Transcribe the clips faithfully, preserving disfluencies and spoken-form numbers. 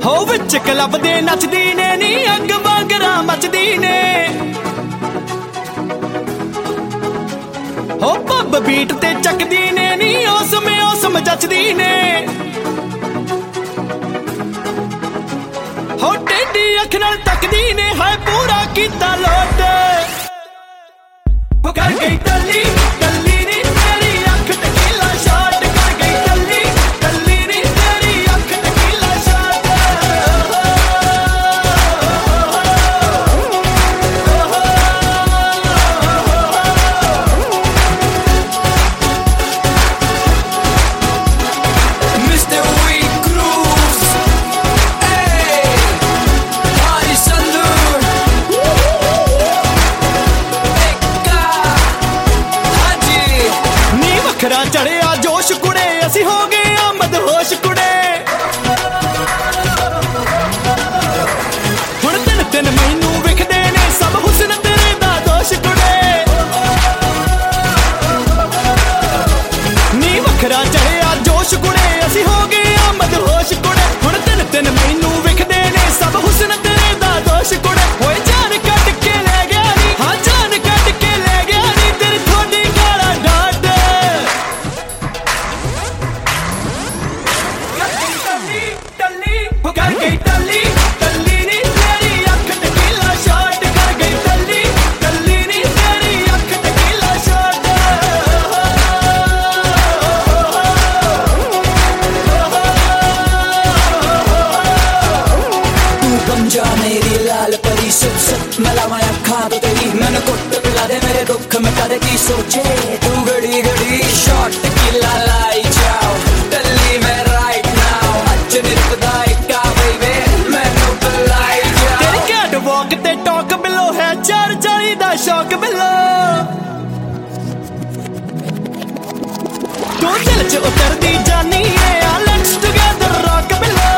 हो विच क्लब दे नचदी ने नी अग वांगरा मचदी ने हो पब बीट ते चकदी ने नी उस में उस मचदी ने हो टेढ़ी अख नाल तकदी ने हाय पूरा कीता लोट हो कर गई टल्ली टल्ली नी तेरी अख टकीला शॉट कर गई टल्ली टल्ली नी तेरी अख tequila shot mister Weak Grooves, hey, party salute, ekka, haji, नी वखरा चढ़िया जोश कुड़े असी हो गए आमद होश कुड़े हुण दिन दिन मैनू विखदे ने सब हुस्न तेरे दा दोष कुड़े नी वखरा चढ़िया जोश कुड़े असी हो गए आमद होश कुड़े हुण दिन दिन मैनू विखदे ने सब हुस्न तेरे दा दोष कुड़े होए जान कट के ले गया नी हाँ जान कट के ले गया नी तेरी थोड़ी गाला डाट टल्ली हो कर गई टल्ली टल्ली नी तेरी अख टकीला शॉट कर गई टल्ली टल्ली नी तेरी अख टकीला शॉट तू बन जा मेरी लाल परी सुख सुख मैं लावां अखां तो तेरी मैनू कुट पिला दे मेरे दुख मिटा दे की सोचे तू घड़ी घड़ी शॉट किला लाई जाओ टल्ली में राइट नाउ अज निरदा इक्का बेबे मैनू बुलाई जाओ तेरी कैट वॉक ते टॉक बिलो है चार चाली दा शौक बिलो तू दिल च उतरदी जानी है आ लेट्स टुगेदर रॉक बिलो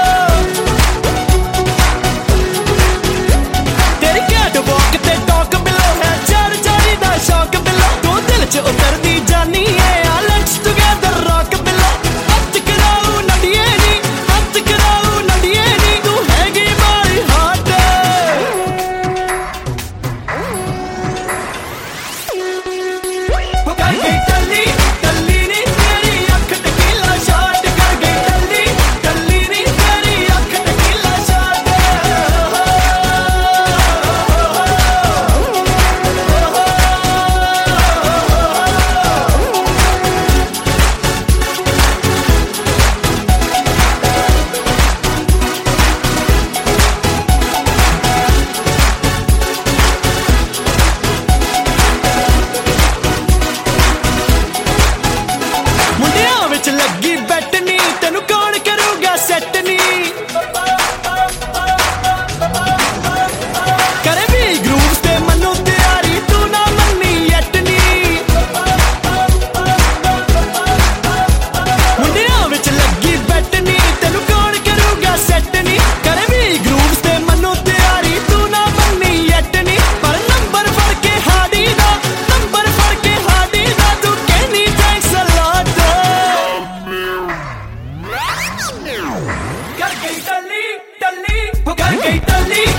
तेरी कैट वॉक ते टॉक बिलो है चार चाली दा शौक बिलो तू दिल च उतरदी जानी है आ लेट्स टुगेदर रॉक बिलो हथ कराऊ नडिए नी हथ कराऊ नडिए नी तू हैगी मारी हार्ट हो कर गई टल्ली टल्ली नी तेरी अख टकीला शॉट कर गई टल्ली टल्ली नी तेरी अख टकीला शॉट ਮੁੰਡਿਆਂ ਵਿੱਚ ਲੱਗੀ ਬੈਟ ਨੀ ਤੈਨੂੰ ਕੌਣ ਕਰੂਗਾ ਸੈੱਟ ਨੀ ਕਰੇ ਵੀ ਗਰੂਵਸ ਤੇ ਮਨੂੰ ਤਿਆਰੀ ਤੂੰ ਨਾ ਮੰਨੀ ਯੱਟ ਨੀ ਮੁੰਡਿਆਂ ਵਿੱਚ ਲੱਗੀ ਬੈਟ ਨੀ ਤੈਨੂੰ ਕੌਣ ਕਰੂਗਾ ਸੈੱਟ ਨੀ ਕਰੇ ਵੀ ਗਰੂਵਸ ਤੇ ਮਨੂੰ ਤਿਆਰੀ ਤੂੰ ਨਾ ਮੰਨੀ ਯੱਟ ਨੀ ਪਰ ਨੰਬਰ ਫੜ ਕੇ ਹਾੜੀ ਦਾ ਨੰਬਰ ਫੜ ਕੇ ਹਾੜੀ ਦਾ ਤੂੰ ਕਹਿਨੀ ਥੈਂਕਸ ਅ ਲੋਟ कर गई टल्ली टल्ली हो कर गई टल्ली